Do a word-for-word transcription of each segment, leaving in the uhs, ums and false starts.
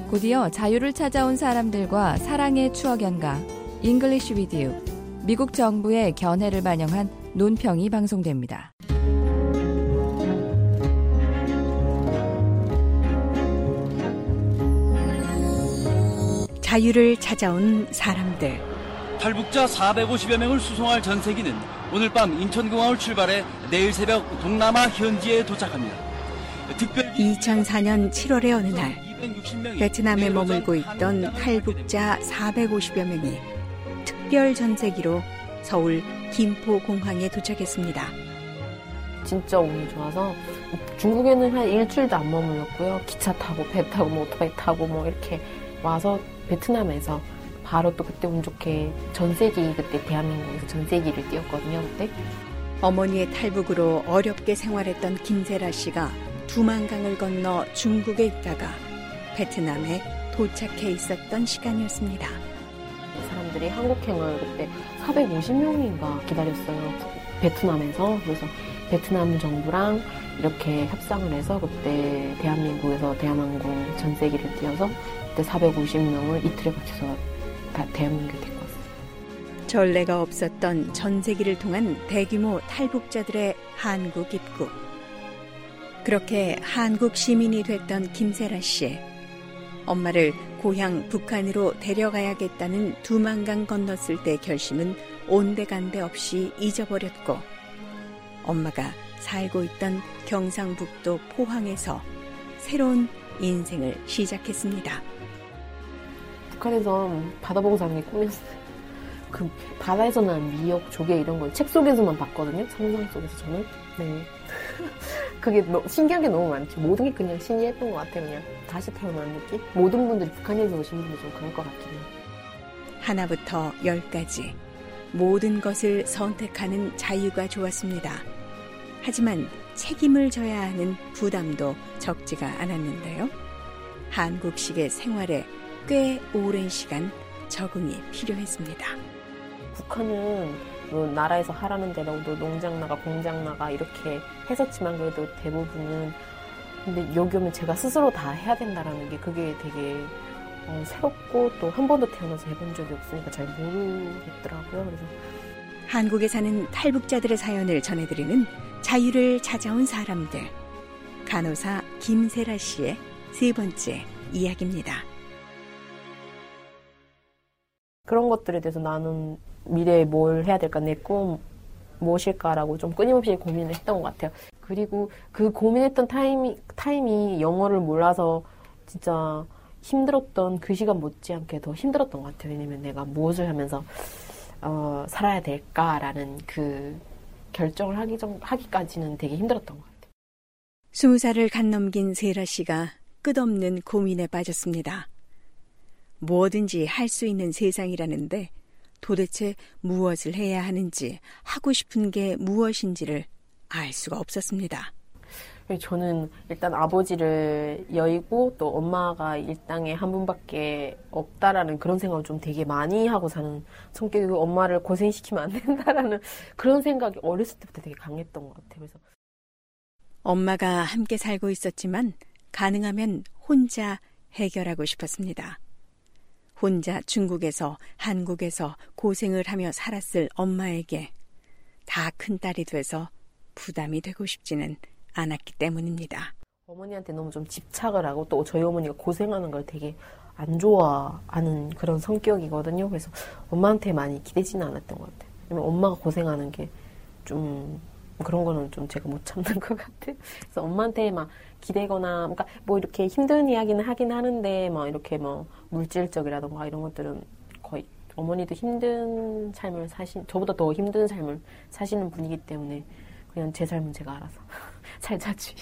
곧이어 자유를 찾아온 사람들과 사랑의 추억 연가 English with You, 미국 정부의 견해를 반영한 논평이 방송됩니다. 자유를 찾아온 사람들. 탈북자 사백오십여 명을 수송할 전세기는 오늘 밤 인천공항을 출발해 내일 새벽 동남아 현지에 도착합니다. 특별히 이천사 년 칠월의 어느 날 베트남에 머물고 있던 탈북자 사백오십여 명이 특별 전세기로 서울 김포공항에 도착했습니다. 진짜 운이 좋아서 중국에는 한 일주일도 안 머물렀고요. 기차 타고 배 타고 뭐 오토바이 타고 뭐 이렇게 와서 베트남에서 바로 또 그때 운 좋게 전세기, 그때 대한민국에서 전세기를 띄웠거든요. 그때 어머니의 탈북으로 어렵게 생활했던 김세라 씨가 두만강을 건너 중국에 있다가 베트남에 도착해 있었던 시간이었습니다. 사람들이 한국행을 그때 사백오십 명인가 기다렸어요. 베트남에서. 그래서 베트남 정부랑 이렇게 협상을 해서 그때 대한민국에서 대한항공 전세기를 띄워서 그때 사백오십 명을 이틀에 걸쳐서 다 대한민국에 데리고 왔어요. 전례가 없었던 전세기를 통한 대규모 탈북자들의 한국 입국. 그렇게 한국 시민이 됐던 김세라 씨. 엄마를 고향 북한으로 데려가야겠다는 두만강 건넜을 때 결심은 온데간데 없이 잊어버렸고, 엄마가 살고 있던 경상북도 포항에서 새로운 인생을 시작했습니다. 북한에서 바다 보고 사는 게 꿈이었어요. 그 바다에서 난 미역, 조개 이런 걸 책 속에서만 봤거든요. 상상 속에서 저는. 네. 그게 너, 신기한 게 너무 많죠. 모든 게 그냥 신기했던 것 같아요. 그냥 다시 태어난 느낌? 모든 분들이 북한에서 오신 분들 좀 그럴 것 같긴 해요. 하나부터 열까지 모든 것을 선택하는 자유가 좋았습니다. 하지만 책임을 져야 하는 부담도 적지가 않았는데요. 한국식의 생활에 꽤 오랜 시간 적응이 필요했습니다. 북한은 뭐 나라에서 하라는 대로 농장 나가 공장 나가 이렇게 했었지만 그래도 대부분은 근데 여기 오면 제가 스스로 다 해야 된다라는 게 그게 되게 어, 새롭고 또 한 번도 태어나서 해본 적이 없으니까 잘 모르겠더라고요. 그래서 한국에 사는 탈북자들의 사연을 전해드리는 자유를 찾아온 사람들. 간호사 김세라 씨의 세 번째 이야기입니다. 그런 것들에 대해서 나는 미래에 뭘 해야 될까, 내 꿈 무엇일까라고 좀 끊임없이 고민을 했던 것 같아요. 그리고 그 고민했던 타임이, 타임이 영어를 몰라서 진짜 힘들었던 그 시간 못지않게 더 힘들었던 것 같아요. 왜냐면 내가 무엇을 하면서 어, 살아야 될까라는 그 결정을 하기 전, 하기까지는 되게 힘들었던 것 같아요. 스무 살을 간 넘긴 세라 씨가 끝없는 고민에 빠졌습니다. 뭐든지 할 수 있는 세상이라는데 도대체 무엇을 해야 하는지, 하고 싶은 게 무엇인지를 알 수가 없었습니다. 저는 일단 아버지를 여의고 또 엄마가 이 땅에 한 분밖에 없다라는 그런 생각을 좀 되게 많이 하고 사는 성격이고, 엄마를 고생시키면 안 된다라는 그런 생각이 어렸을 때부터 되게 강했던 것 같아요. 그래서 엄마가 함께 살고 있었지만 가능하면 혼자 해결하고 싶었습니다. 혼자 중국에서 한국에서 고생을 하며 살았을 엄마에게 다 큰딸이 돼서 부담이 되고 싶지는 않았기 때문입니다. 어머니한테 너무 좀 집착을 하고 또 저희 어머니가 고생하는 걸 되게 안 좋아하는 그런 성격이거든요. 그래서 엄마한테 많이 기대지는 않았던 것 같아요. 왜냐면 엄마가 고생하는 게 좀 그런 거는 좀 제가 못 참는 것 같아요. 그래서 엄마한테 막 기대거나, 그러니까 뭐 이렇게 힘든 이야기는 하긴 하는데, 막 이렇게 뭐 물질적이라던가 이런 것들은 거의 어머니도 힘든 삶을 사신, 저보다 더 힘든 삶을 사시는 분이기 때문에 그냥 제 삶은 제가 알아서 살자지.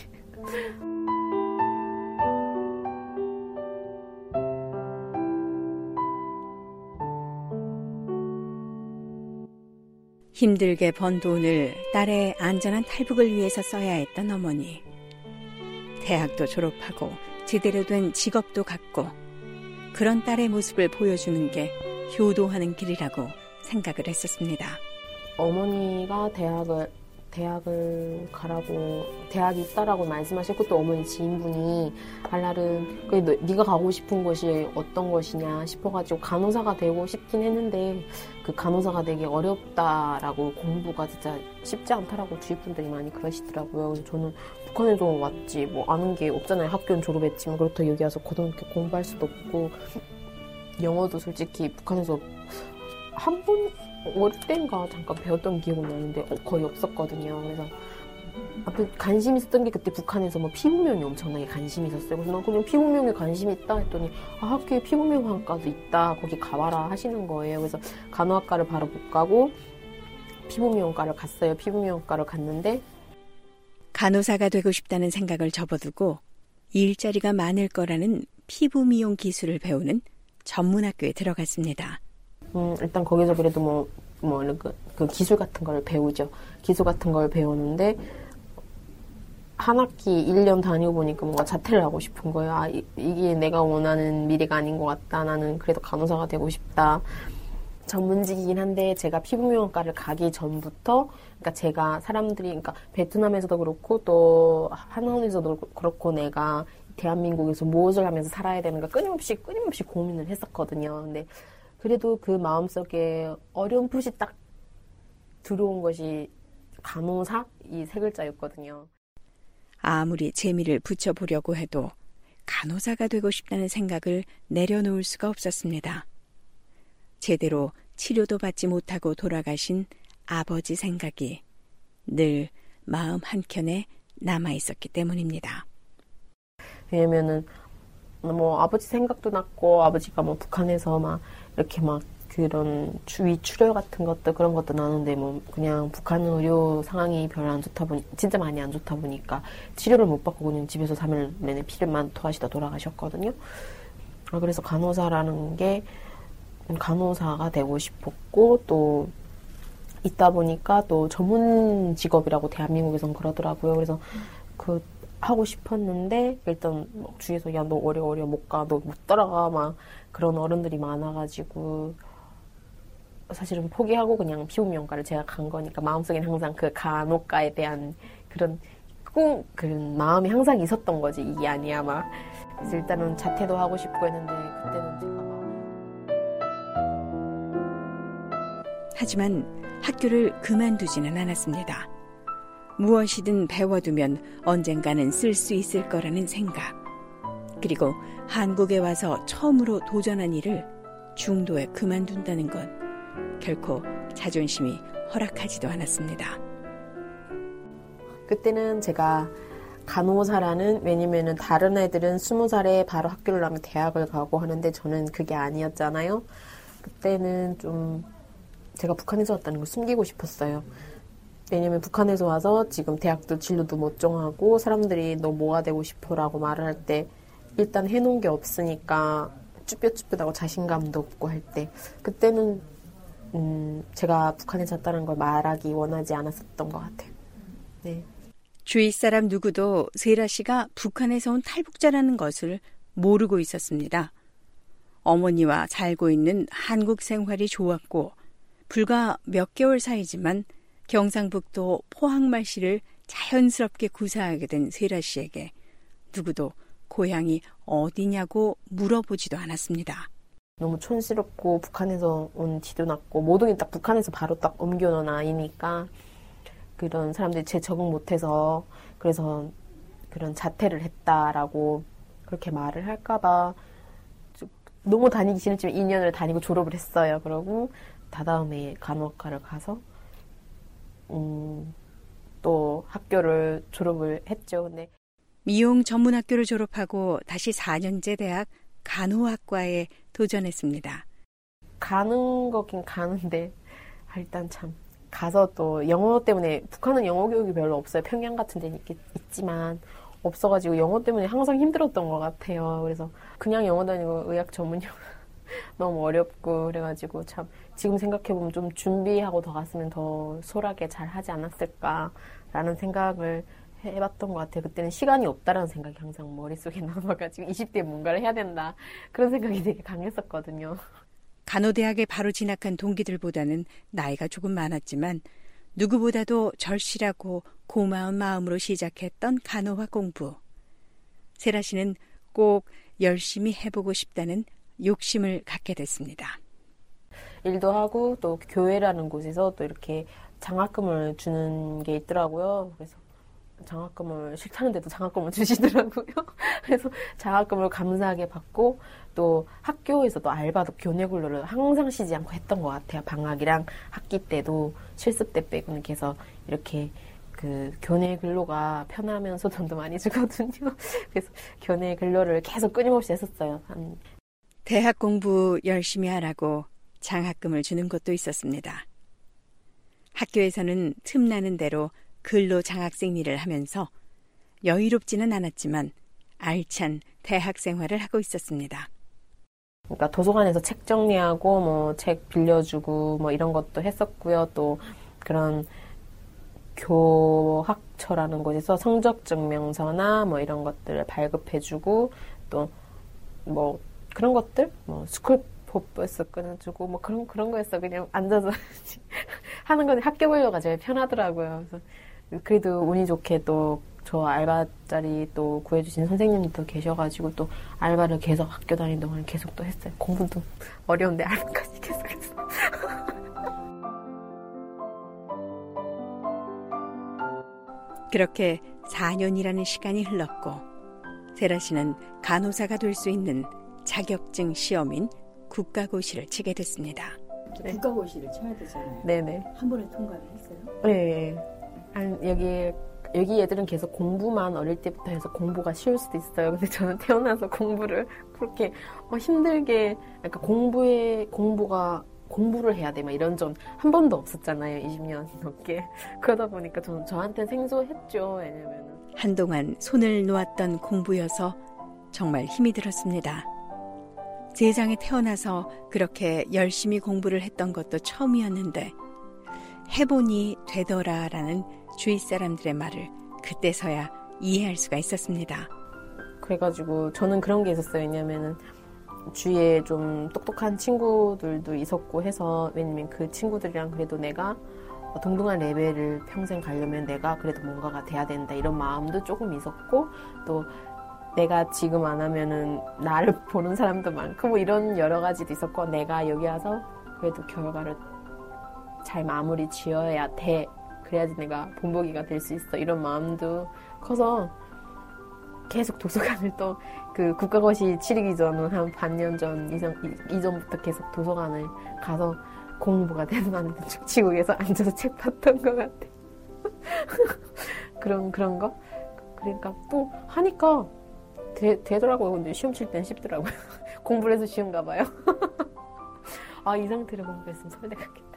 힘들게 번 돈을 딸의 안전한 탈북을 위해서 써야 했던 어머니. 대학도 졸업하고 제대로 된 직업도 갖고 그런 딸의 모습을 보여주는 게 효도하는 길이라고 생각을 했었습니다. 어머니가 대학을 대학을 가라고 대학이 있다라고 말씀하셨고 또 어머니 지인분이 알날은 그래 너, 네가 가고 싶은 곳이 어떤 것이냐 싶어가지고 간호사가 되고 싶긴 했는데 그 간호사가 되기 어렵다라고 공부가 진짜 쉽지 않다라고 주위 분들이 많이 그러시더라고요. 그래서 저는 북한에서 왔지 뭐 아는 게 없잖아요. 학교는 졸업했지만 그렇다고 여기 와서 고등학교 공부할 수도 없고 영어도 솔직히 북한에서 한 번 어릴 때인가 잠깐 배웠던 기억은 나는데 거의 없었거든요. 그래서 아무튼 관심 있었던 게 그때 북한에서 뭐 피부명이 엄청나게 관심이 있었어요. 그래서 난 그냥 피부명에 관심이 있다 했더니 아, 학교에 피부명학과도 있다. 거기 가봐라 하시는 거예요. 그래서 간호학과를 바로 못 가고 피부미용과를 갔어요. 피부미용과를 갔는데 간호사가 되고 싶다는 생각을 접어두고 일자리가 많을 거라는 피부미용 기술을 배우는 전문학교에 들어갔습니다. 음, 일단 거기서 그래도 뭐, 뭐, 그, 그 기술 같은 걸 배우죠. 기술 같은 걸 배우는데, 한 학기 일 년 다니고 보니까 뭔가 자퇴를 하고 싶은 거예요. 아, 이, 이게 내가 원하는 미래가 아닌 것 같다. 나는 그래도 간호사가 되고 싶다. 전문직이긴 한데, 제가 피부미용과를 가기 전부터, 그러니까 제가 사람들이, 그러니까 베트남에서도 그렇고, 또 한국에서도 그렇고, 내가 대한민국에서 무엇을 하면서 살아야 되는가 끊임없이, 끊임없이 고민을 했었거든요. 근데, 그래도 그 마음속에 어렴풋이 딱 들어온 것이 간호사? 이 세 글자였거든요. 아무리 재미를 붙여보려고 해도 간호사가 되고 싶다는 생각을 내려놓을 수가 없었습니다. 제대로 치료도 받지 못하고 돌아가신 아버지 생각이 늘 마음 한켠에 남아있었기 때문입니다. 왜냐면은 뭐 아버지 생각도 났고 아버지가 뭐 북한에서 막 이렇게 막 그런 주위 출혈 같은 것도 그런 것도 나는데 뭐 그냥 북한 의료 상황이 별로 안 좋다 보니 진짜 많이 안 좋다 보니까 치료를 못 받고 그냥 집에서 삼 일 내내 피를만 토하시다 돌아가셨거든요. 그래서 간호사라는 게 간호사가 되고 싶었고 또 있다 보니까 또 전문 직업이라고 대한민국에선 그러더라고요. 그래서 그 하고 싶었는데 일단 뭐 주위에서 야 너 어려 어려 못 가 너 못 따라가 막 그런 어른들이 많아가지고 사실은 포기하고 그냥 피부미용과를 제가 간 거니까 마음속에는 항상 그 간호과에 대한 그런 꿈 그런 마음이 항상 있었던 거지 이게 아니야 막 그래서 일단은 자퇴도 하고 싶고 했는데 그때는 제가 막 하지만 학교를 그만두지는 않았습니다. 무엇이든 배워두면 언젠가는 쓸 수 있을 거라는 생각. 그리고 한국에 와서 처음으로 도전한 일을 중도에 그만둔다는 건 결코 자존심이 허락하지도 않았습니다. 그때는 제가 간호사라는 왜냐면은 다른 애들은 스무 살에 바로 학교를 나면 대학을 가고 하는데 저는 그게 아니었잖아요. 그때는 좀 제가 북한에서 왔다는 걸 숨기고 싶었어요. 왜냐면 북한에서 와서 지금 대학도 진로도 못 정하고 사람들이 너 뭐가 되고 싶어라고 말을 할 때 일단 해놓은 게 없으니까 쭈뼛쭈뼛하고 자신감도 없고 할 때 그때는 음, 제가 북한에서 왔다는 걸 말하기 원하지 않았었던 것 같아요. 네. 주위 사람 누구도 세라 씨가 북한에서 온 탈북자라는 것을 모르고 있었습니다. 어머니와 살고 있는 한국 생활이 좋았고 불과 몇 개월 사이지만 경상북도 포항말씨를 자연스럽게 구사하게 된 세라 씨에게 누구도 고향이 어디냐고 물어보지도 않았습니다. 너무 촌스럽고 북한에서 온 티도 났고 모든 게 딱 북한에서 바로 딱 옮겨놓은 아이니까 그런 사람들이 제 적응 못해서 그래서 그런 자퇴를 했다라고 그렇게 말을 할까봐 너무 다니기 싫지만 이 년을 다니고 졸업을 했어요. 그러고 다다음에 간호학과를 가서 음, 또 학교를 졸업을 했죠. 근데 미용 전문학교를 졸업하고 다시 사 년제 대학 간호학과에 도전했습니다. 가는 거긴 가는데 일단 참 가서 또 영어 때문에 북한은 영어 교육이 별로 없어요. 평양 같은 데는 있, 있지만 없어가지고 영어 때문에 항상 힘들었던 것 같아요. 그래서 그냥 영어 다니고 의학 전문 영어 너무 어렵고 그래가지고 참 지금 생각해보면 좀 준비하고 더 갔으면 더 소홀하게 잘 하지 않았을까라는 생각을 해봤던 것 같아요. 그때는 시간이 없다라는 생각이 항상 머릿속에 남아가지고 이십 대에 뭔가를 해야 된다 그런 생각이 되게 강했었거든요. 간호대학에 바로 진학한 동기들보다는 나이가 조금 많았지만 누구보다도 절실하고 고마운 마음으로 시작했던 간호학 공부. 세라 씨는 꼭 열심히 해보고 싶다는 욕심을 갖게 됐습니다. 일도 하고 또 교회라는 곳에서 또 이렇게 장학금을 주는 게 있더라고요. 그래서 장학금을 싫다는데도 장학금을 주시더라고요. 그래서 장학금을 감사하게 받고 또 학교에서도 알바도 교내 근로를 항상 쉬지 않고 했던 것 같아요. 방학이랑 학기 때도 실습 때 빼고는 계속 이렇게 그 교내 근로가 편하면서 돈도 많이 주거든요. 그래서 교내 근로를 계속 끊임없이 했었어요. 한 대학 공부 열심히 하라고 장학금을 주는 곳도 있었습니다. 학교에서는 틈나는 대로 근로 장학생 일을 하면서 여유롭지는 않았지만 알찬 대학 생활을 하고 있었습니다. 그러니까 도서관에서 책 정리하고 뭐 책 빌려주고 뭐 이런 것도 했었고요. 또 그런 교학처라는 곳에서 성적 증명서나 뭐 이런 것들을 발급해주고 또 뭐 그런 것들 뭐 스쿨 버스 끊어주고 뭐 그런 그런 거였어. 그냥 앉아서 하는 건 학교 근로가 제일 편하더라고요. 그래서 그래도 운이 좋게 또 저 알바 자리 또 구해주신 선생님도 계셔가지고 또 알바를 계속 학교 다니는 동안 계속 또 했어요. 공부도 어려운데 알바까지 계속 했어요. 그렇게 사 년이라는 시간이 흘렀고 세라 씨는 간호사가 될 수 있는 자격증 시험인 국가고시를 치게 됐습니다. 네. 국가고시를 쳐야 되잖아요. 네네. 한 번에 통과를 했어요? 네. 한 여기 여기 애들은 계속 공부만 어릴 때부터 해서 공부가 쉬울 수도 있어요. 근데 저는 태어나서 공부를 그렇게 막 힘들게 그러니까 공부에 공부가 공부를 해야 돼 막 이런 점 한 번도 없었잖아요. 이십 년 넘게. 그러다 보니까 저는 저한테 생소했죠. 왜냐면은 한동안 손을 놓았던 공부여서 정말 힘이 들었습니다. 세상에 태어나서 그렇게 열심히 공부를 했던 것도 처음이었는데 해보니 되더라라는 주위 사람들의 말을 그때서야 이해할 수가 있었습니다. 그래가지고 저는 그런 게 있었어요. 왜냐면은 주위에 좀 똑똑한 친구들도 있었고 해서 왜냐면 그 친구들이랑 그래도 내가 동등한 레벨을 평생 가려면 내가 그래도 뭔가가 돼야 된다 이런 마음도 조금 있었고 또 내가 지금 안 하면은 나를 보는 사람도 많고 뭐 이런 여러 가지도 있었고 내가 여기 와서 그래도 결과를 잘 마무리 지어야 돼. 그래야지 내가 본보기가 될 수 있어. 이런 마음도 커서 계속 도서관을 또 그 국가고시 치르기 전은 한 반년 전 이전, 이전부터 계속 도서관을 가서 공부가 되는 안 되는 축치고 계속 앉아서 책 봤던 것 같아. 그런 그런 거. 그러니까 또 하니까 되, 되더라고요. 근데 시험 칠 땐 쉽더라고요. 공부를 해서 쉬운가 봐요. 아, 이 상태로 공부했으면 서울대 갔겠다.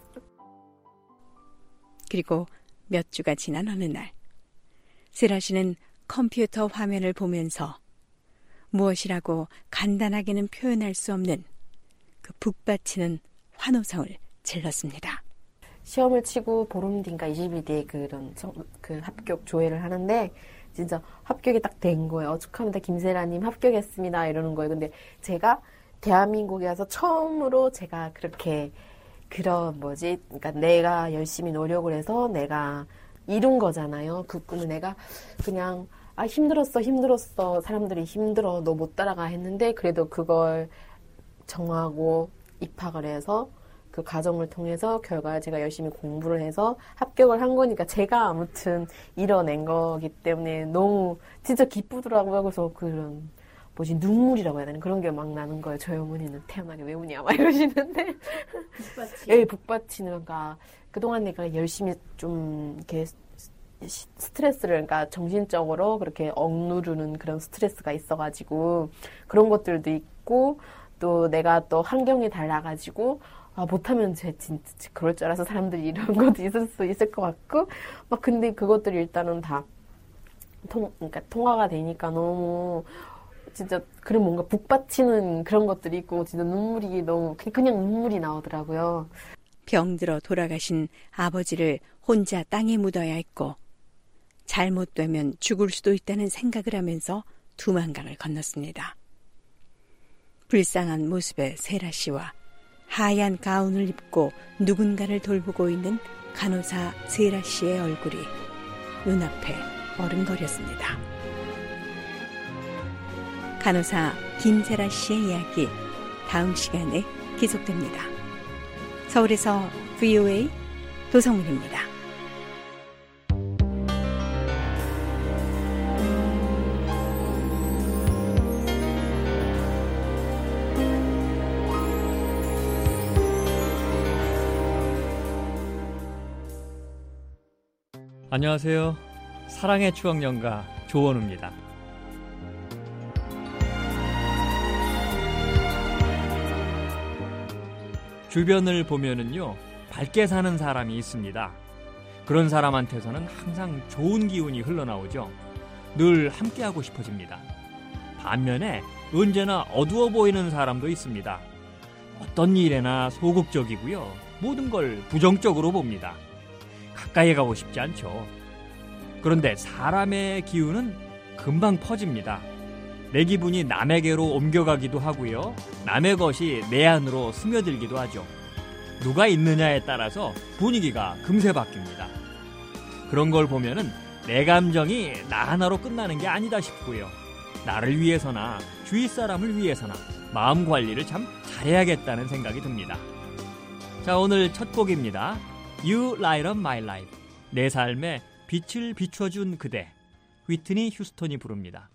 그리고 몇 주가 지난 어느 날 세라 씨는 컴퓨터 화면을 보면서 무엇이라고 간단하게는 표현할 수 없는 그 북받치는 환호성을 질렀습니다. 시험을 치고 보름 뒤인가 이십 일 뒤에 그런 그 합격 조회를 하는데 진짜 합격이 딱 된 거예요. 어, 축하합니다. 김세라님 합격했습니다. 이러는 거예요. 근데 제가 대한민국에 와서 처음으로 제가 그렇게 그런 뭐지 그러니까 내가 열심히 노력을 해서 내가 이룬 거잖아요. 그 꿈을 내가 그냥 아 힘들었어 힘들었어 사람들이 힘들어 너 못 따라가 했는데 그래도 그걸 정하고 입학을 해서 그 과정을 통해서 결과에 제가 열심히 공부를 해서 합격을 한 거니까 제가 아무튼 이뤄낸 거기 때문에 너무 진짜 기쁘더라고요. 그래서 그런 뭐지 눈물이라고 해야 되나 그런 게 막 나는 거예요. 저희 어머니는 태어나게 왜 우냐 막 이러시는데 북받치. 예, 북받치는 그러니까 그동안 내가 열심히 좀 이렇게 스트레스를 그러니까 정신적으로 그렇게 억누르는 그런 스트레스가 있어가지고 그런 것들도 있고 또 내가 또 환경이 달라가지고 아 못하면 쟤 진짜 그럴 줄 알아서 사람들이 이런 것도 있을 수 있을 것 같고 막 근데 그것들이 일단은 다 통 그러니까 통화가 되니까 너무 진짜 그런 뭔가 북받치는 그런 것들이 있고 진짜 눈물이 너무 그냥 눈물이 나오더라고요. 병들어 돌아가신 아버지를 혼자 땅에 묻어야 했고 잘못되면 죽을 수도 있다는 생각을 하면서 두만강을 건넜습니다. 불쌍한 모습의 세라 씨와 하얀 가운을 입고 누군가를 돌보고 있는 간호사 세라 씨의 얼굴이 눈앞에 어른거렸습니다. 간호사 김세라 씨의 이야기 다음 시간에 계속됩니다. 서울에서 브이오에이 도성문입니다. 안녕하세요. 사랑의 추억연가 조원우입니다. 주변을 보면은요, 밝게 사는 사람이 있습니다. 그런 사람한테서는 항상 좋은 기운이 흘러나오죠. 늘 함께하고 싶어집니다. 반면에 언제나 어두워 보이는 사람도 있습니다. 어떤 일에나 소극적이고요. 모든 걸 부정적으로 봅니다. 가까이 가고 싶지 않죠. 그런데 사람의 기운은 금방 퍼집니다. 내 기분이 남에게로 옮겨가기도 하고요. 남의 것이 내 안으로 스며들기도 하죠. 누가 있느냐에 따라서 분위기가 금세 바뀝니다. 그런 걸 보면은 내 감정이 나 하나로 끝나는 게 아니다 싶고요. 나를 위해서나 주위 사람을 위해서나 마음 관리를 참 잘해야겠다는 생각이 듭니다. 자, 오늘 첫 곡입니다. You Light Up My Life. 내 삶에 빛을 비춰준 그대. 휘트니 휴스턴이 부릅니다.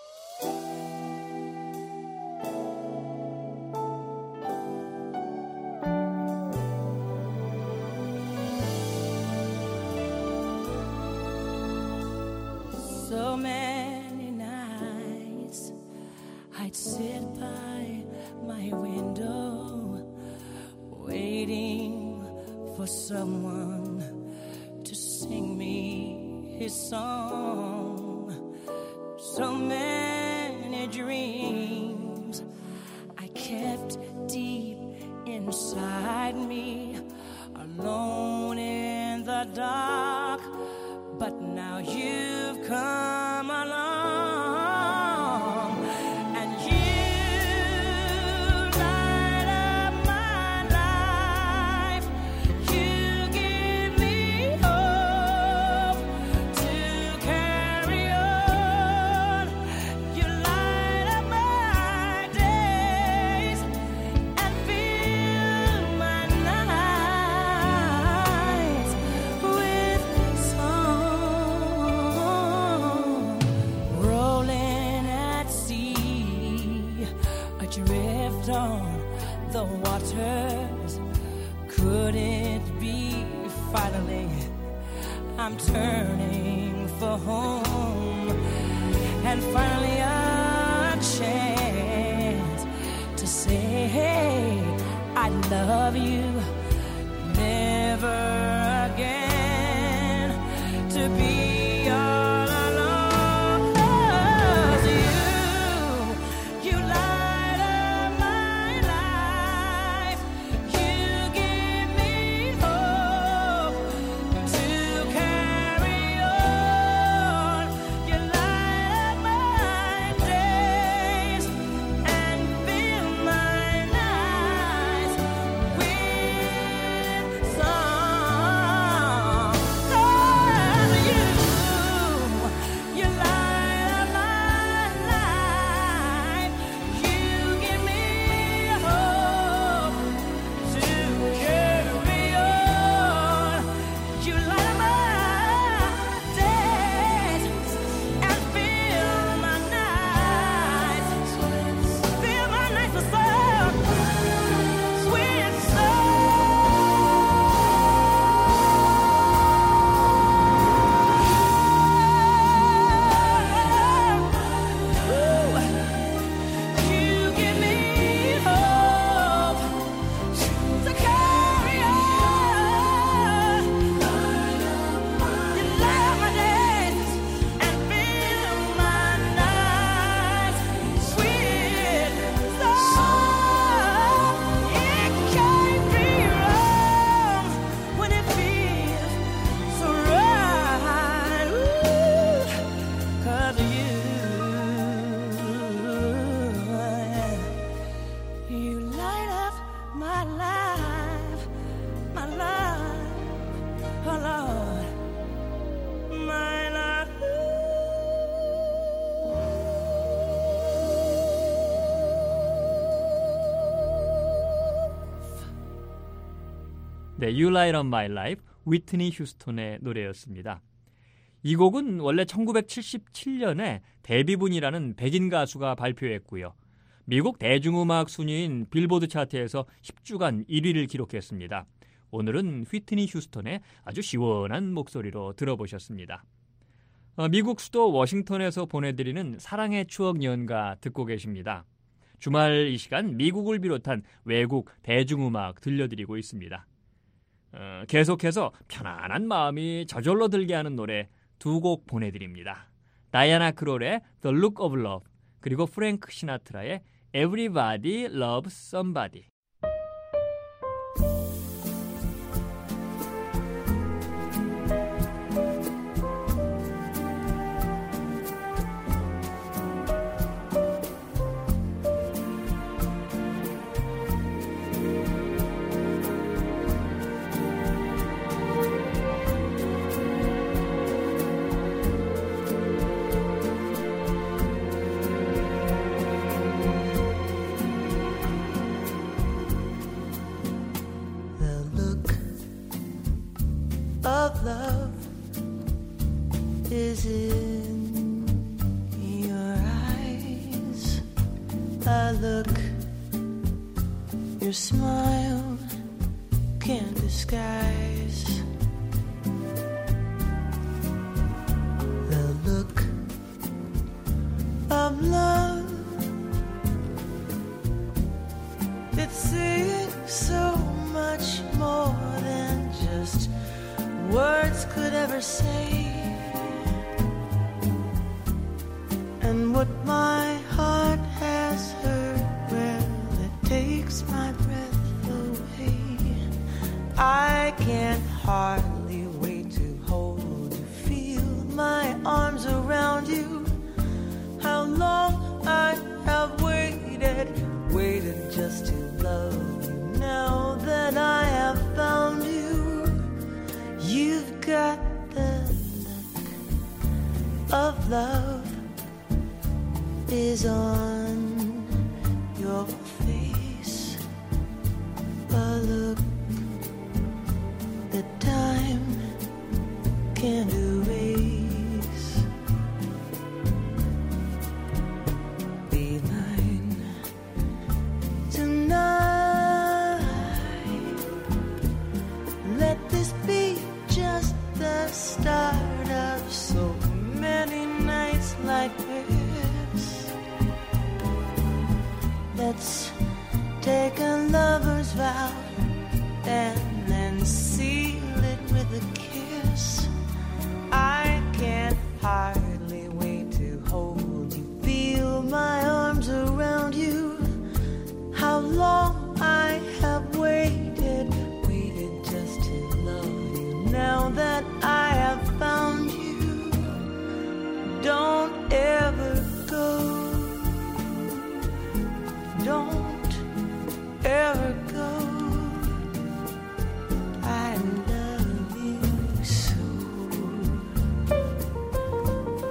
So many nights I'd sit by my window waiting for someone to sing me his song. So many dreams I kept deep inside me, alone in the dark. But now you've come along, and you light up my life. You give me hope to carry on. You light up my days and fill my nights with song. Rolling at sea, adrift on the waters. Could it be finally I'm turning for home, and finally a chance to say, hey, I love you, never again to be all alone. 'Cause you, you light up my life. You give me hope to carry on. You light up my days and fill my nights with song. 'Cause you, you light up my life. You give me hope to carry on. You light up my days and fill my nights, fill my nights with song, sweet song. Ooh. You give me hope to carry on. You light my days and fill my nights sweet song. It can't be wrong when it feels so right. Ooh, 'cause you, you light up my life, my life, my Lord, my Lord. 네, You Light Up My Life, 위트니 휴스턴의 노래였습니다. 이 곡은 원래 천구백칠십칠 년에 데뷔분이라는 백인 가수가 발표했고요. 미국 대중음악 순위인 빌보드 차트에서 십 주간 일 위를 기록했습니다. 오늘은 휘트니 휴스턴의 아주 시원한 목소리로 들어보셨습니다. 어, 미국 수도 워싱턴에서 보내드리는 사랑의 추억 연가 듣고 계십니다. 주말 이 시간 미국을 비롯한 외국 대중음악 들려드리고 있습니다. 어, 계속해서 편안한 마음이 저절로 들게 하는 노래 두 곡 보내드립니다. 다이아나 크롤의 The Look of Love, 그리고 프랭크 시나트라의 Everybody Loves Somebody. Of love is in your eyes. I look, your smile can't disguise the look of love. It's saying so much more than just words could ever say, and what my heart has heard, well, it takes my breath away. I can't hardly wait to hold you, feel my arms around you. How long I have waited, waited just to love you. Now that I have found you, you've got the look of love is on your face, a look that time can't erase. Be mine tonight. Let this be just the start of so many nights like this. Let's take a lover's vow and then seal it with a kiss. I can't hardly wait to hold you, feel my arms around you. How long I have waited, waited just to love you. Now that I have found you, don't ever go. Don't ever go. I love you so.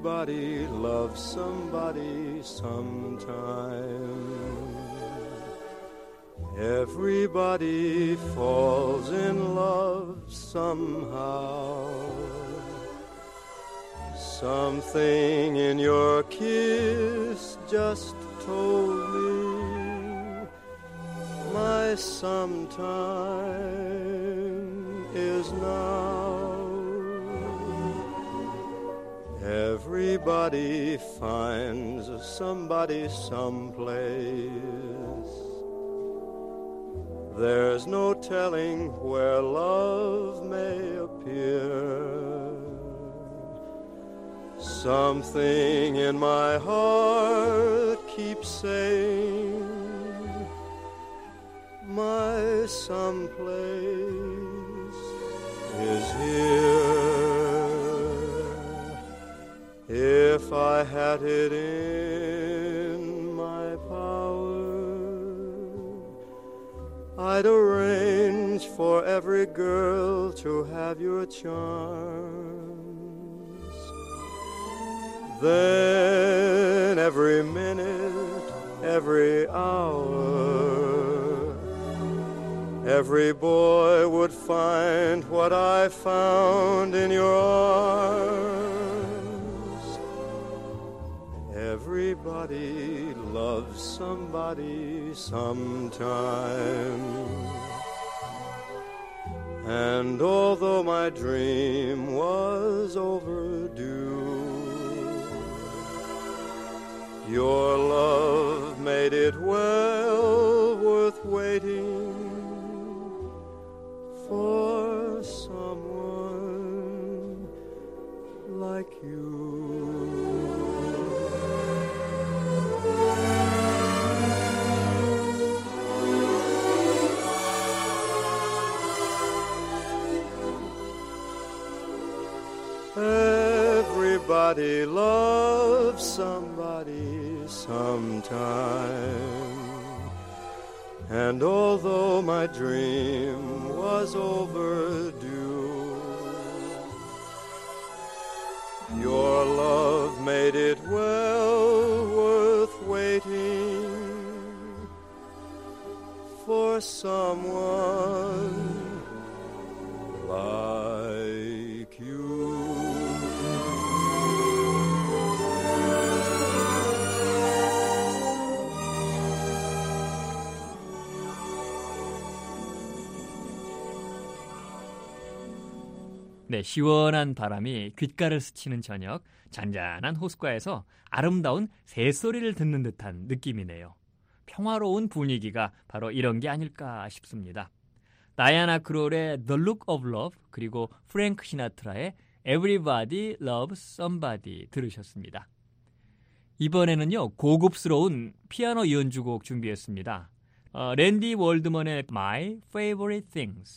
Everybody loves somebody sometime. Everybody falls in love somehow. Something in your kiss just told me my sometime is now. Everybody finds somebody someplace. There's no telling where love may appear. Something in my heart keeps saying my someplace is here. If I had it in my power, I'd arrange for every girl to have your charms. Then every minute, every hour, every boy would find what I found in your arms. Everybody loves somebody sometime. And although my dream was overdue, your love made it well worth waiting for someone like you. Everybody loves somebody sometime. And although my dream was overdue, your love made it well worth waiting for someone like you. 네, 시원한 바람이 귓가를 스치는 저녁, 잔잔한 호숫가에서 아름다운 새소리를 듣는 듯한 느낌이네요. 평화로운 분위기가 바로 이런 게 아닐까 싶습니다. 다이아나 크롤의 The Look of Love, 그리고 프랭크 시나트라의 Everybody Loves Somebody 들으셨습니다. 이번에는요, 고급스러운 피아노 연주곡 준비했습니다. 어, 랜디 월드먼의 My Favorite Things.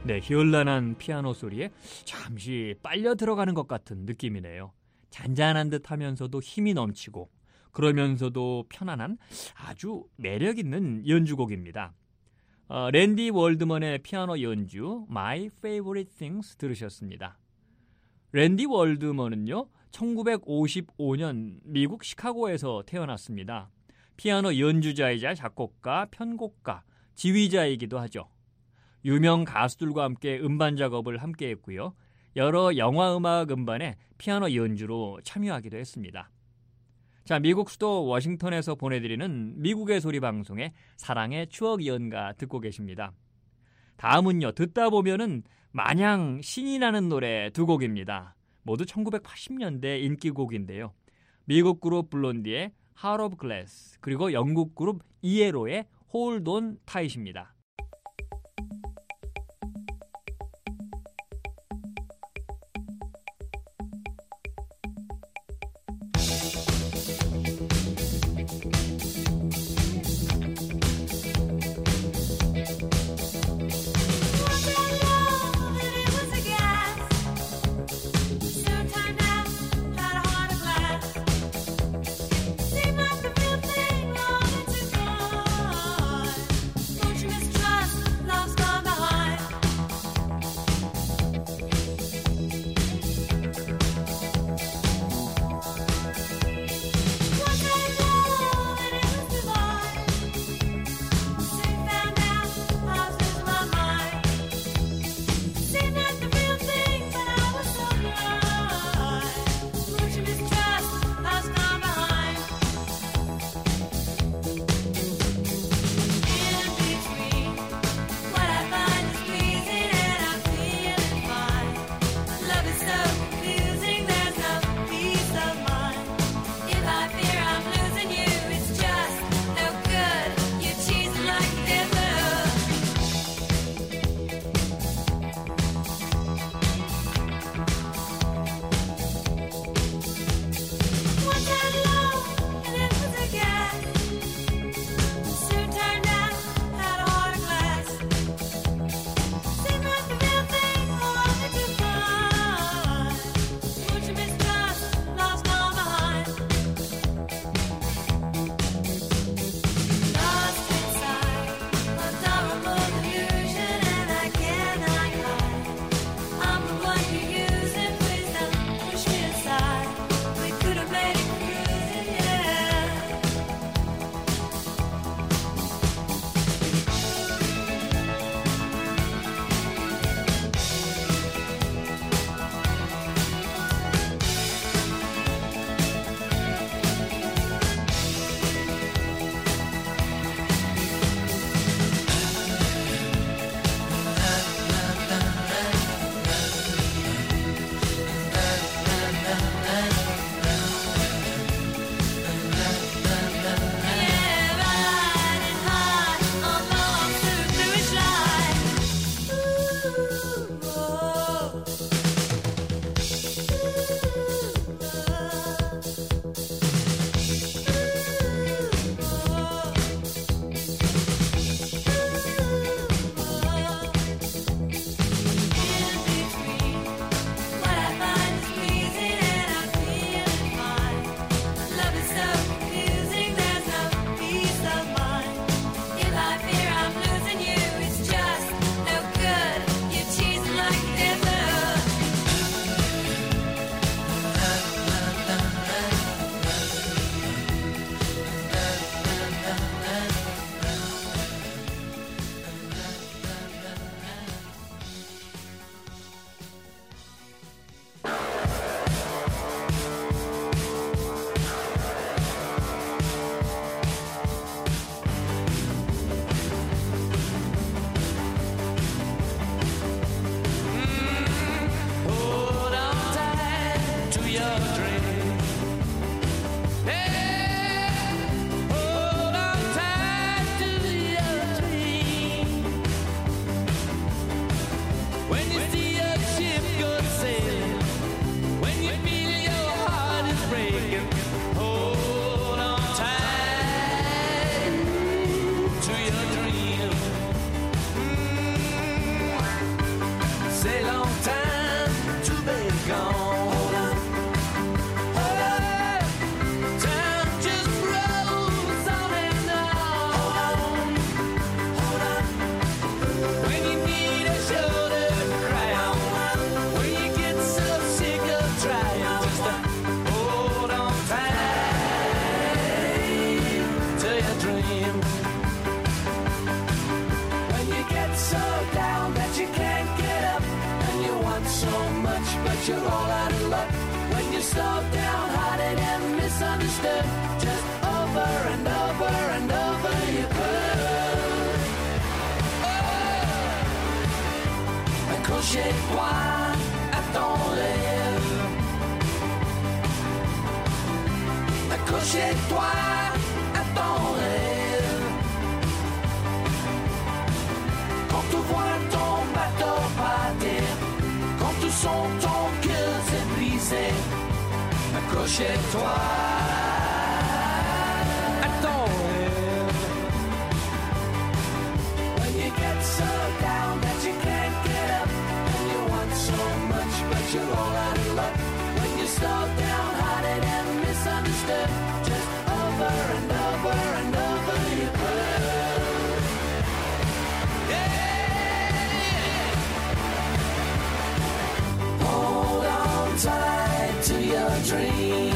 네, 현란한 피아노 소리에 잠시 빨려 들어가는 것 같은 느낌이네요. 잔잔한 듯 하면서도 힘이 넘치고 그러면서도 편안한 아주 매력 있는 연주곡입니다. 어, 랜디 월드먼의 피아노 연주 My Favorite Things 들으셨습니다. 랜디 월드먼은요, 천구백오십오 년 미국 시카고에서 태어났습니다. 피아노 연주자이자 작곡가, 편곡가, 지휘자이기도 하죠. 유명 가수들과 함께 음반 작업을 함께 했고요. 여러 영화 음악 음반에 피아노 연주로 참여하기도 했습니다. 자, 미국 수도 워싱턴에서 보내드리는 미국의 소리 방송의 사랑의 추억 연가 듣고 계십니다. 다음은요, 듣다 보면은 마냥 신이 나는 노래 두 곡입니다. 모두 천구백팔십 년대 인기곡인데요. 미국 그룹 블론디의 Heart of Glass, 그리고 영국 그룹 이에로의 Hold on Tight입니다. Miss but you're all out of luck. When you're so downhearted and misunderstood, just over and over and over you could. Oh. Accrochez-toi à ton rêve. Accrochez-toi à ton rêve. Quand tu vois ton bateau partir, quand tu sens ton cœur se briser, accrochez-toi à ton rêve. When you get so down that you can't get up, and you want so much but you're all out of luck. When you're so downhearted and misunderstood, just over and over and over you could. Yeah. Hold on tight to your dream.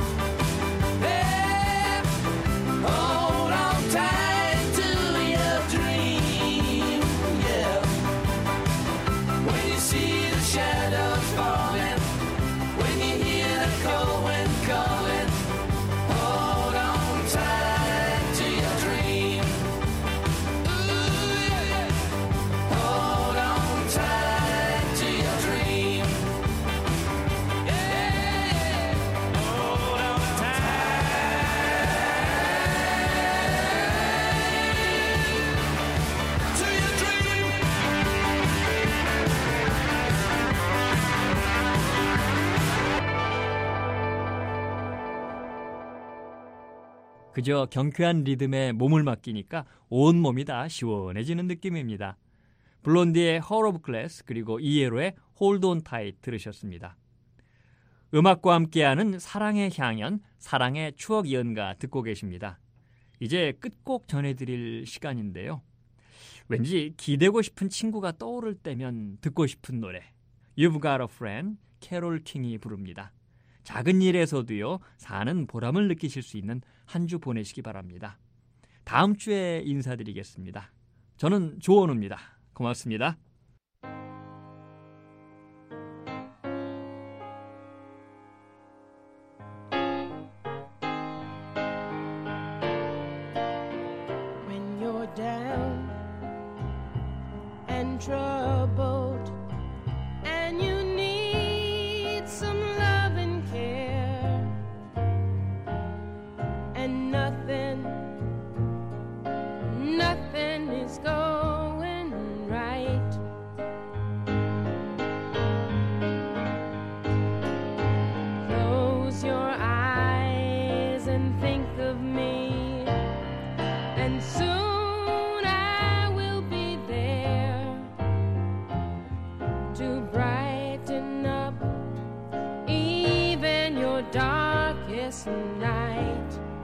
Yeah. Hold on tight to your dream. Yeah. When you see the shadows falling, when you hear the cold wind calling, hold on tight to your dream. Ooh, yeah. Hold on tight to your dream. Yeah. Hold on tight to your dream. 그저 경쾌한 리듬에 몸을 맡기니까 온몸이 다 시원해지는 느낌입니다. 블론디의 Heart of Glass 그리고 이에로의 Hold on Tight 들으셨습니다. 음악과 함께하는 사랑의 향연, 사랑의 추억 연가 듣고 계십니다. 이제 끝곡 전해드릴 시간인데요. 왠지 기대고 싶은 친구가 떠오를 때면 듣고 싶은 노래 You've Got a Friend, 캐롤 킹이 부릅니다. 작은 일에서도요, 사는 보람을 느끼실 수 있는 한 주 보내시기 바랍니다. 다음 주에 인사드리겠습니다. 저는 조원우입니다. 고맙습니다. When you're down and troubled and you need some love and care, and nothing, nothing is going right. Close your eyes and think of me, and soon I will be there to brighten up even your darkest night.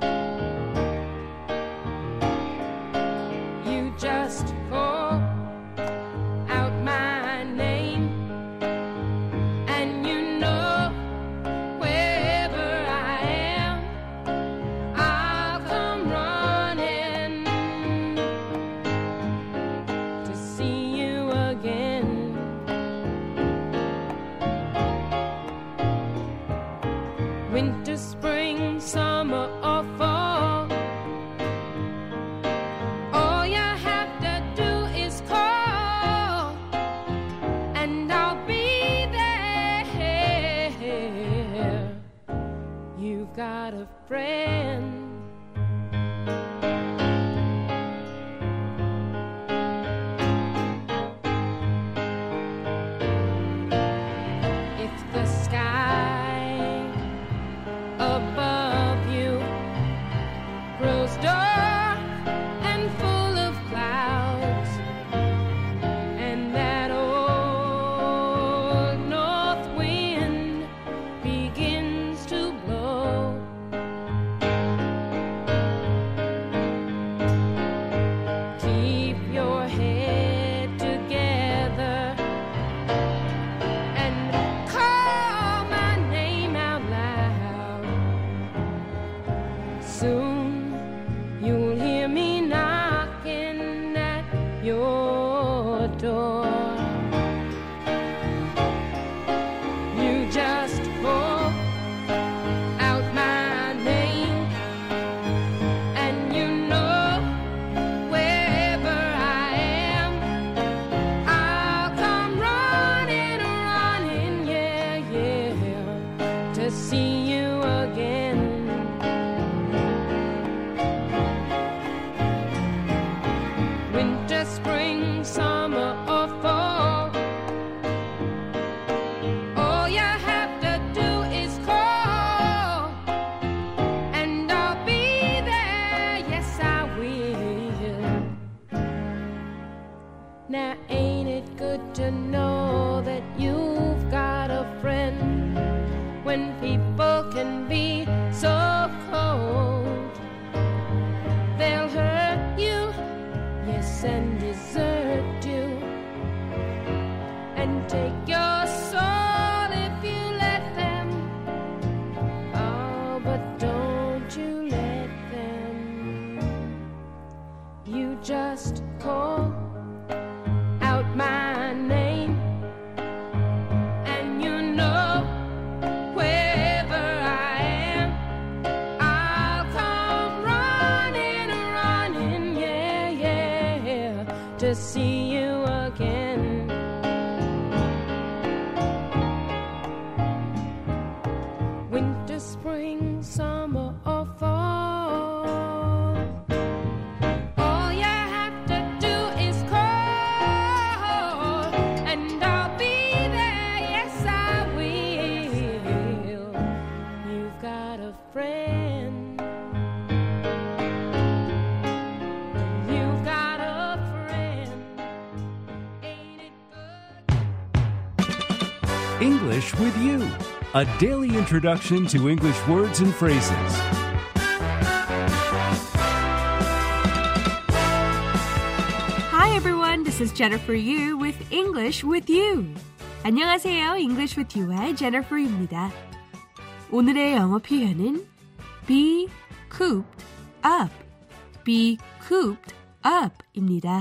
You just call out my name, and you know wherever I am, I'll come running to see you again. Winter, spring, summer, or fall, all you have to do is call, and I'll be there. You've got a friend. If the sky above you grows dark and full of clouds, and that old north wind begins to blow, keep your head together and call my name out loud. Soon you'll hear me knocking at your door. You to see you again. Winter, spring, summer, or fall, all you have to do is call, and I'll be there, yes I will. You've got a friend. You've got a friend. Ain't it good? English with you. A daily introduction to English words and phrases. Hi everyone, this is Jennifer Yu with English with You. 안녕하세요, English with You의 Jennifer입니다. 오늘의 영어 표현은 be cooped up, be cooped up입니다.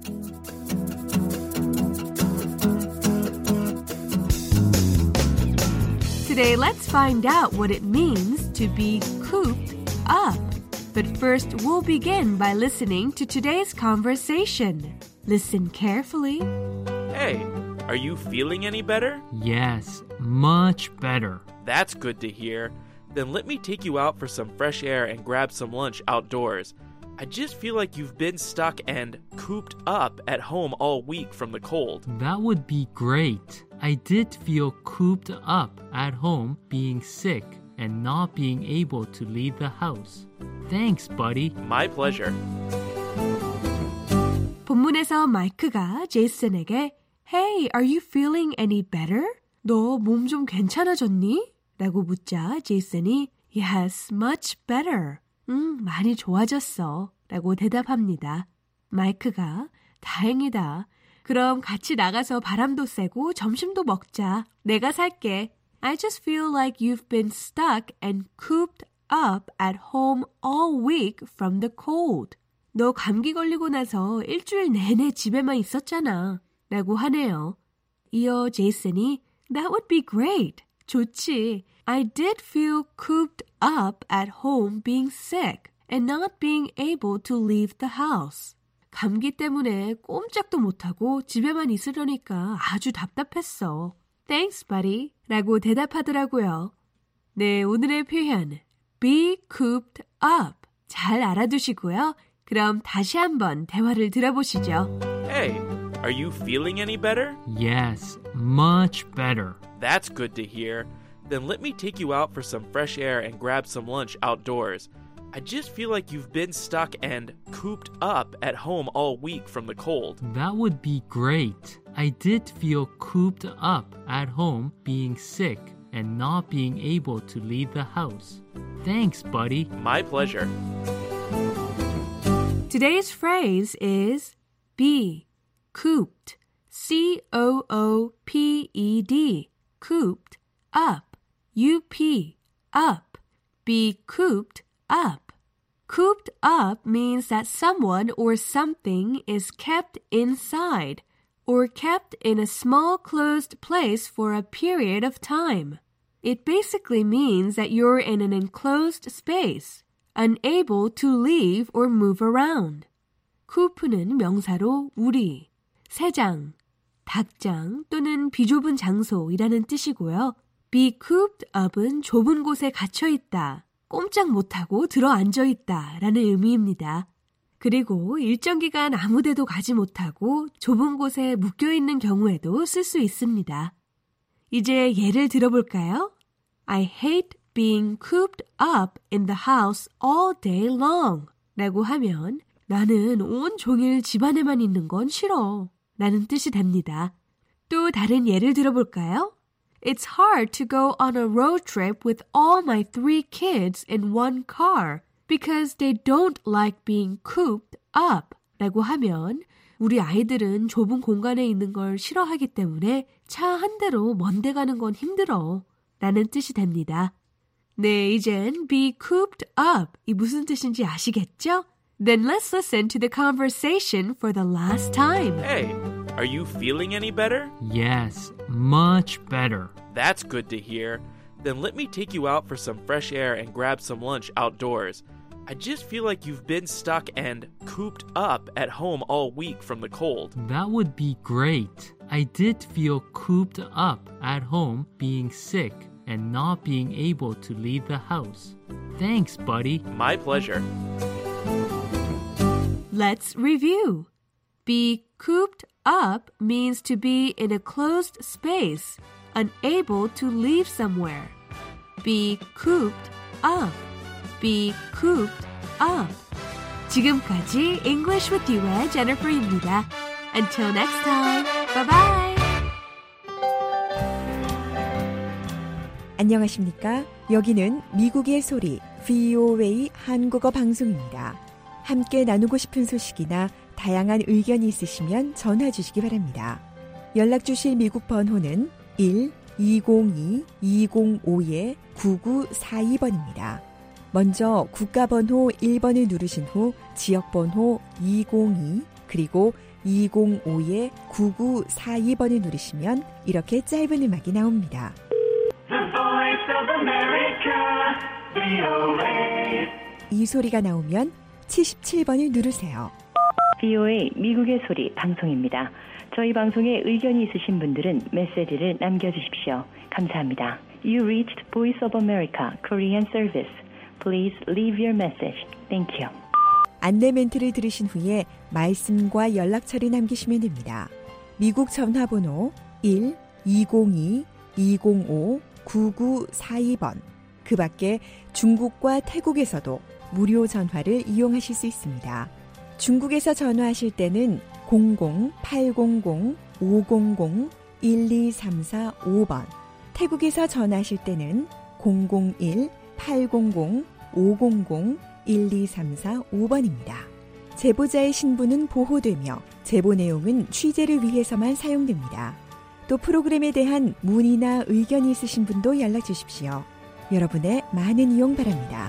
Today, let's find out what it means to be cooped up. But first, we'll begin by listening to today's conversation. Listen carefully. Hey, are you feeling any better? Yes, much better. That's good to hear. Then let me take you out for some fresh air and grab some lunch outdoors. I just feel like you've been stuck and cooped up at home all week from the cold. That would be great. I did feel cooped up at home being sick and not being able to leave the house. Thanks, buddy. My pleasure. 본문에서 마이크가 제이슨에게 Hey, are you feeling any better? 너 몸 좀 괜찮아졌니? 라고 묻자 제이슨이 Yes, much better. 응, 많이 좋아졌어. 라고 대답합니다. 마이크가 다행이다. 그럼 같이 나가서 바람도 쐬고 점심도 먹자. 내가 살게. I just feel like you've been stuck and cooped up at home all week from the cold. 너 감기 걸리고 나서 일주일 내내 집에만 있었잖아. 라고 하네요. 이어 제이슨이 That would be great. 좋지. I did feel cooped up at home being sick and not being able to leave the house. 감기 때문에 꼼짝도 못하고 집에만 있으려니까 아주 답답했어. Thanks, buddy. 라고 대답하더라고요. 네, 오늘의 표현 be cooped up. 잘 알아두시고요. 그럼 다시 한번 대화를 들어보시죠. Hey, are you feeling any better? Yes, much better. That's good to hear. Then let me take you out for some fresh air and grab some lunch outdoors. I just feel like you've been stuck and cooped up at home all week from the cold. That would be great. I did feel cooped up at home being sick and not being able to leave the house. Thanks, buddy. My pleasure. Today's phrase is be cooped. C O O P E D. Cooped up. U P, up. Be cooped up. Cooped up means that someone or something is kept inside or kept in a small closed place for a period of time. It basically means that you're in an enclosed space, unable to leave or move around. coop는 명사로 우리, 새장, 닭장 또는 비좁은 장소이라는 뜻이고요. Be cooped up은 좁은 곳에 갇혀있다, 꼼짝 못하고 들어앉아있다 라는 의미입니다. 그리고 일정 기간 아무데도 가지 못하고 좁은 곳에 묶여있는 경우에도 쓸 수 있습니다. 이제 예를 들어볼까요? I hate being cooped up in the house all day long 라고 하면 나는 온 종일 집안에만 있는 건 싫어 라는 뜻이 됩니다. 또 다른 예를 들어볼까요? It's hard to go on a road trip with all my three kids in one car because they don't like being cooped up 라고 하면 우리 아이들은 좁은 공간에 있는 걸 싫어하기 때문에 차 한 대로 먼데 가는 건 힘들어 라는 뜻이 됩니다. 네, 이젠 be cooped up 이 무슨 뜻인지 아시겠죠? Then let's listen to the conversation for the last time. Hey, are you feeling any better? Yes, much better. That's good to hear. Then let me take you out for some fresh air and grab some lunch outdoors. I just feel like you've been stuck and cooped up at home all week from the cold. That would be great. I did feel cooped up at home being sick and not being able to leave the house. Thanks, buddy. My pleasure. Let's review. Be cooped up means to be in a closed space, unable to leave somewhere. Be cooped up. Be cooped up. 지금까지 English with You의 Jennifer입니다. Until next time. Bye bye. 안녕하십니까? 여기는 미국의 소리 브이오에이 한국어 방송입니다. 함께 나누고 싶은 소식이나 다양한 의견이 있으시면 전화 주시기 바랍니다. 연락 주실 미국 번호는 일 이공이 이공오 구구사이 번입니다. 먼저 국가번호 일 번을 누르신 후 지역번호 이공이 그리고 이공오 구구사이 번을 누르시면 이렇게 짧은 음악이 나옵니다. The Voice of America, 브이오에이. 이 소리가 나오면 칠십칠 번을 누르세요. 브이오에이 미국의 소리 방송입니다. 저희 방송에 의견이 있으신 분들은 메시지를 남겨주십시오. 감사합니다. You reached Voice of America Korean Service. Please leave your message. Thank you. 안내 멘트를 들으신 후에 말씀과 연락처를 남기시면 됩니다. 미국 전화번호 일 이공이 이공오 구구사이 번. 그 밖에 중국과 태국에서도 무료 전화를 이용하실 수 있습니다. 중국에서 전화하실 때는 공공 팔공공 오공공 일이삼사오 번, 태국에서 전화하실 때는 공공일 팔공공 오공공 일이삼사오 번입니다. 제보자의 신분은 보호되며 제보 내용은 취재를 위해서만 사용됩니다. 또 프로그램에 대한 문의나 의견이 있으신 분도 연락 주십시오. 여러분의 많은 이용 바랍니다.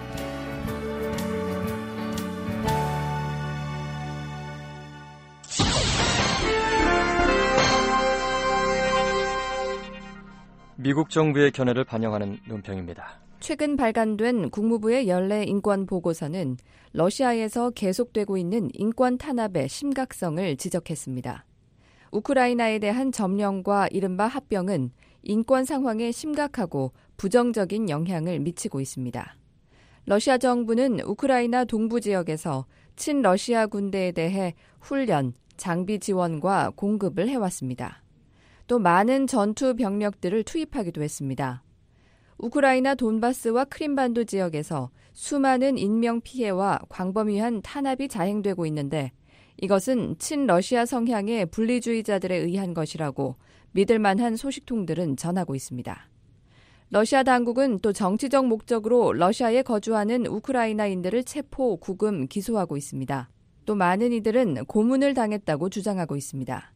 미국 정부의 견해를 반영하는 논평입니다. 최근 발간된 국무부의 연례 인권 보고서는 러시아에서 계속되고 있는 인권 탄압의 심각성을 지적했습니다. 우크라이나에 대한 점령과 이른바 합병은 인권 상황에 심각하고 부정적인 영향을 미치고 있습니다. 러시아 정부는 우크라이나 동부 지역에서 친러시아 군대에 대해 훈련, 장비 지원과 공급을 해왔습니다. 또 많은 전투 병력들을 투입하기도 했습니다. 우크라이나 돈바스와 크림반도 지역에서 수많은 인명피해와 광범위한 탄압이 자행되고 있는데 이것은 친러시아 성향의 분리주의자들에 의한 것이라고 믿을 만한 소식통들은 전하고 있습니다. 러시아 당국은 또 정치적 목적으로 러시아에 거주하는 우크라이나인들을 체포, 구금, 기소하고 있습니다. 또 많은 이들은 고문을 당했다고 주장하고 있습니다.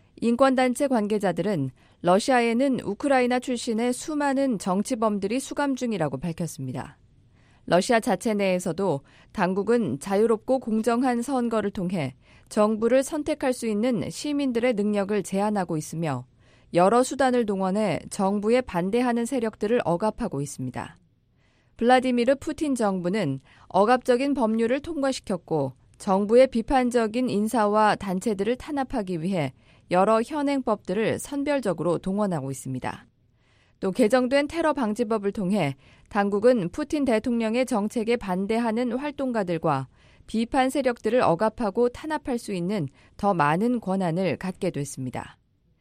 인권단체 관계자들은 러시아에는 우크라이나 출신의 수많은 정치범들이 수감 중이라고 밝혔습니다. 러시아 자체 내에서도 당국은 자유롭고 공정한 선거를 통해 정부를 선택할 수 있는 시민들의 능력을 제한하고 있으며 여러 수단을 동원해 정부에 반대하는 세력들을 억압하고 있습니다. 블라디미르 푸틴 정부는 억압적인 법률을 통과시켰고 정부의 비판적인 인사와 단체들을 탄압하기 위해 여러 현행법들을 선별적으로 동원하고 있습니다. 또 개정된 테러 방지법을 통해 당국은 푸틴 대통령의 정책에 반대하는 활동가들과 비판 세력들을 억압하고 탄압할 수 있는 더 많은 권한을 갖게 됐습니다.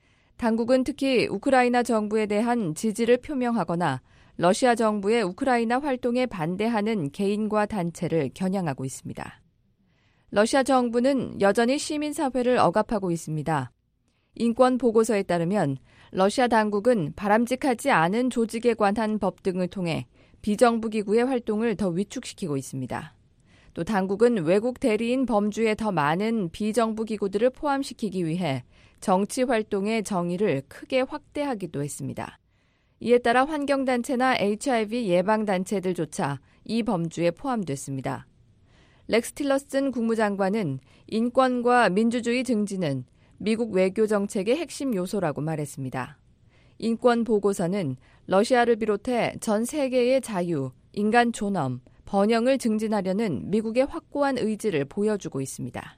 당국은 특히 우크라이나 정부에 대한 지지를 표명하거나 러시아 정부의 우크라이나 활동에 반대하는 개인과 단체를 겨냥하고 있습니다. 러시아 정부는 여전히 시민사회를 억압하고 있습니다. 인권 보고서에 따르면 러시아 당국은 바람직하지 않은 조직에 관한 법 등을 통해 비정부 기구의 활동을 더 위축시키고 있습니다. 또 당국은 외국 대리인 범주에 더 많은 비정부 기구들을 포함시키기 위해 정치 활동의 정의를 크게 확대하기도 했습니다. 이에 따라 환경단체나 에이치아이브이 예방단체들조차 이 범주에 포함됐습니다. 렉스 틸러슨 국무장관은 인권과 민주주의 증진은 미국 외교 정책의 핵심 요소라고 말했습니다. 인권 보고서는 러시아를 비롯해 전 세계의 자유, 인간 존엄, 번영을 증진하려는 미국의 확고한 의지를 보여주고 있습니다.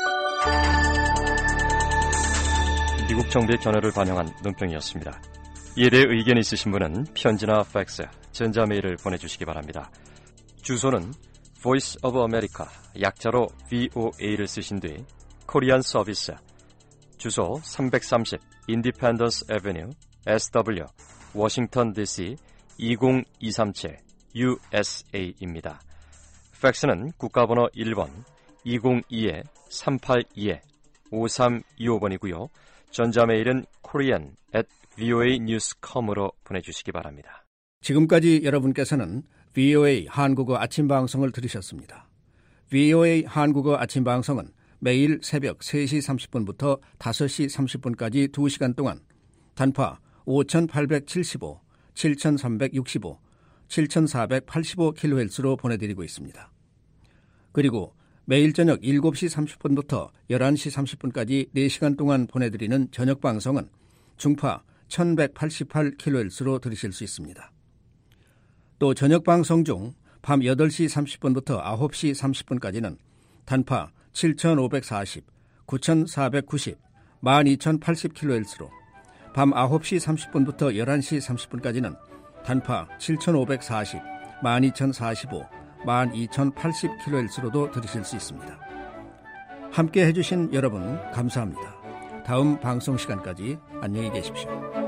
미국 정부의 견해를 반영한 논평이었습니다. 이에 대해 의견이 있으신 분은 편지나 팩스, 전자메일을 보내주시기 바랍니다. 주소는 Voice of America, 약자로 브이오에이를 쓰신 뒤 코리안 서비스, 주소 삼백삼십 Independence Avenue, 에스더블유, 워싱턴 디씨 이공이삼칠 유에스에이입니다. 팩스는 국가번호 일 번 이공이 삼팔이 오삼이오 번이고요. 전자메일은 korean at voa news dot com으로 보내주시기 바랍니다. 지금까지 여러분께서는 브이오에이 한국어 아침 방송을 들으셨습니다. 브이오에이 한국어 아침 방송은 매일 새벽 세 시 삼십 분부터 다섯 시 삼십 분까지 두 시간 동안 단파 오천팔백칠십오, 칠천삼백육십오, 칠천사백팔십오 킬로헤르츠로 보내드리고 있습니다. 그리고 매일 저녁 일곱 시 삼십 분부터 열한 시 삼십 분까지 네 시간 동안 보내드리는 저녁 방송은 중파 천백팔십팔 킬로헤르츠로 들으실 수 있습니다. 또 저녁 방송 중 밤 여덟 시 삼십 분부터 아홉 시 삼십 분까지는 단파 칠천오백사십, 구천사백구십, 만 이천팔십 킬로헤르츠로, 밤 아홉 시 삼십 분부터 열한 시 삼십 분까지는 단파 칠천오백사십, 만 이천사십오, 만 이천팔십 킬로헤르츠로도 들으실 수 있습니다. 함께 해주신 여러분 감사합니다. 다음 방송 시간까지 안녕히 계십시오.